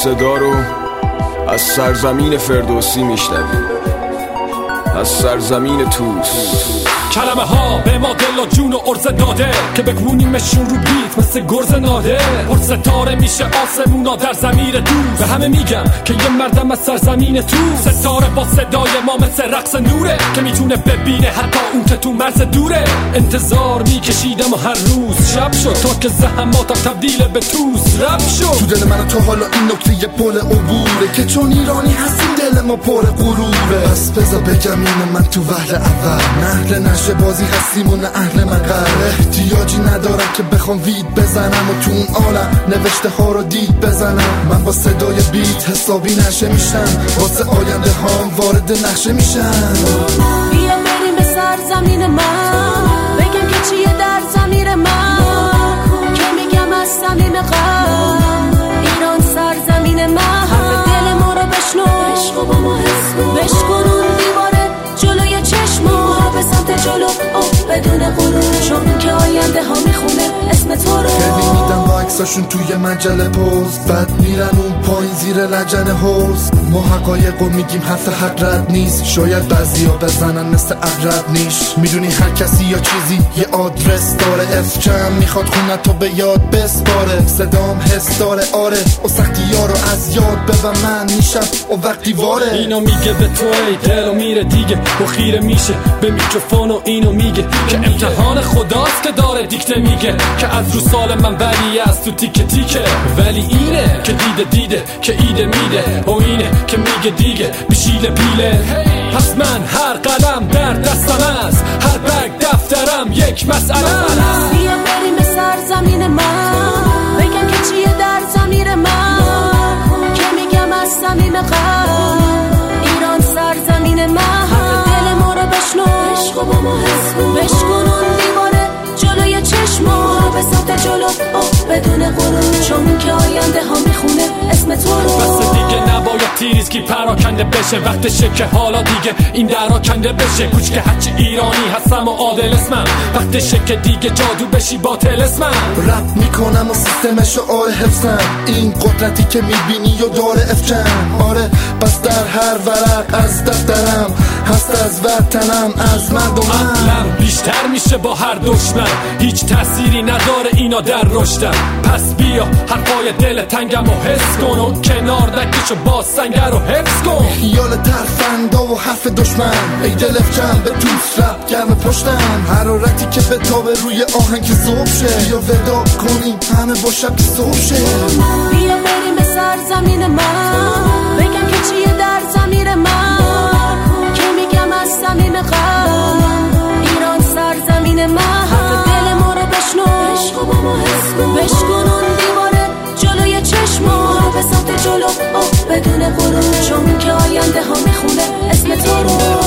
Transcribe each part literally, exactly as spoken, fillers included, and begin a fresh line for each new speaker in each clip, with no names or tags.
صدا رو از سرزمین فردوسی میشنویم، از سرزمین توس.
کلمه ها به ما دل و جون و عرض داده که بگونیمشون رو بیت مثل گرز ناده. پر ستاره میشه آسمونا در ضمیر دوست. به همه میگم که یه مردم از سرزمین توس. ستاره با صدای ما مثل رقص نوره که میتونه ببینه حتی اون که تو مرز دوره. انتظار میکشیدم و هر روز شب شد تا که زحماتم تبدیل به توس رب شد.
تو دل من تو حالا این نکته یه پل عبوره که چون ایرانی هستیم دل ما پر غروره. بس بذار بگم این من تو وهله اول نهل نشه بازی هستیم و نه اهل مقر. احتیاجی ندارم که بخوام وید بزنم و تو اون عالم نوشته ها رو دید بزنم. من با صدای بیت حسابی نشه میشم، واسه آینده هام وارد نقشه میشم.
بیا بریم به سرزمین من، بگم که چیه در ضمیر من، که میگم از صمیم قلب ایران سرزمین من. حرف دل ما رو بشنو، عشق با ما حس کن، بشکن اون دیواره جلوی چشما به سمت جلو آه بدون غرور، چون که آینده ها میخونه اسم تو رو.
خیلی میدن با عکساشون توی مجله پست، بعد میرن اون پایین زیر لجن حوز. ما حقایقو میگیم حرف حق رد نیست، شاید بعضی ها بزنن مثل عقرب نیش. میدونی هر کسی یا چیزی یه آدرس داره، اف چم میخواد خونه تو به یاد بسپاره. صدام حس داره آره و سختی ها رو از یاد ببر من میشم و وقتی واره.
اینو میگه به تو ای دل و میره دیگه و خیره میشه به میکروفون و اینو میگه که امتحان خداست که داره دیکته میگه که از رو سال من ولی از تو تیکه تیکه. ولی اینه که دیده دیده که ایده میده و اینه که میگه دیگه بشیله پیله. پس من هر قلم در دستم است، هر برگ دفترم یک مسئله است.
بیا بریم به سرزمین من، بگم که چیه در ضمیر من، که میگم از صمیم قلب ایران سرزمین من. حرف دل ما رو بشنو، عشق با ما حس کن، بشکن اون دیواره جلوی چشما به سمت جلو آه بدون غرور، چون که آینده ها میخونه اسم تو رو.
بس دیگه نباید تیریزکی پراکنده بشه، وقتشه که حالا دیگه این درا کنده بشه. کوچ که هرچی ایرانی هستم و عادل اسمم، وقتشه که دیگه جادو بشی باطل اسمم.
رپ میکنم و سیستمشو آره حفظم، این قدرتی که میبینی و داره افچم. آره بس در هر ورق از دفترم هست از وطنم از مردمم.
عقلم بیشتر میشه با هر دشمن، هیچ تأثیری نداره اینا در رشدم. پس بیا حرفای دل تنگم و حس کن و کنار نکشو با سنگر رو حفظ کن.
خیال ترفندا و حرف دشمن ای دل افچم به توس رپ گرم پشتم. حرارتی که به تابه روی آهنگ صبح شه، بیا ودا کنیم همه با شب که صبح شه.
بیا بریم به سرزمین من، بگم که چیه در ضمیر من، که میگم از صمیم قلب ایران سرزمین من. حرف دل ما رو بشنو، عشق با ما حس کن، بشکن اون دیواره جلوی چشما به سمت جلو آه بدون غرور، چون که آینده ها میخونه اسم تو رو.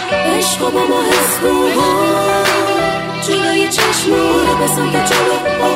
با ما حس کن جلوی چشم رو به سمت جلو